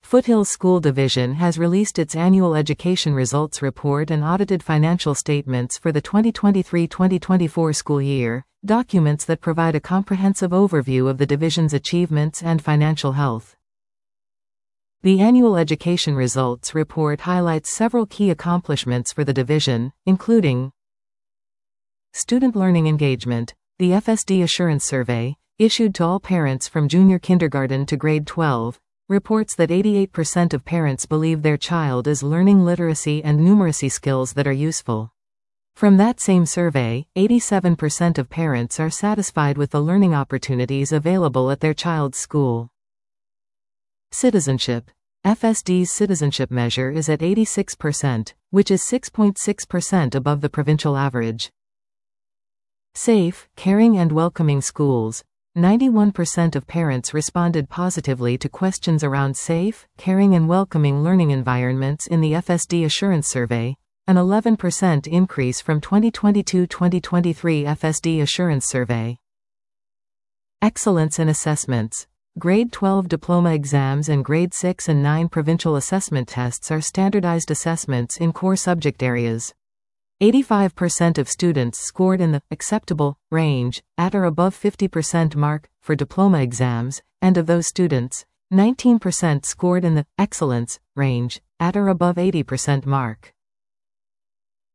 Foothills School Division has released its annual education results report and audited financial statements for the 2023-2024 school year, documents that provide a comprehensive overview of the division's achievements and financial health. The annual education results report highlights several key accomplishments for the division, including student learning engagement. The FSD Assurance Survey, issued to all parents from junior kindergarten to grade 12, reports that 88% of parents believe their child is learning literacy and numeracy skills that are useful. From that same survey, 87% of parents are satisfied with the learning opportunities available at their child's school. Citizenship. FSD's citizenship measure is at 86%, which is 6.6% above the provincial average. Safe, caring and welcoming schools. 91% of parents responded positively to questions around safe, caring and welcoming learning environments in the FSD Assurance Survey, an 11% increase from 2022-2023 FSD Assurance Survey. Excellence in assessments. Grade 12 diploma exams and grade 6 and 9 provincial assessment tests are standardized assessments in core subject areas. 85% of students scored in the acceptable range, at or above 50% mark, for diploma exams, and of those students, 19% scored in the excellence range, at or above 80% mark.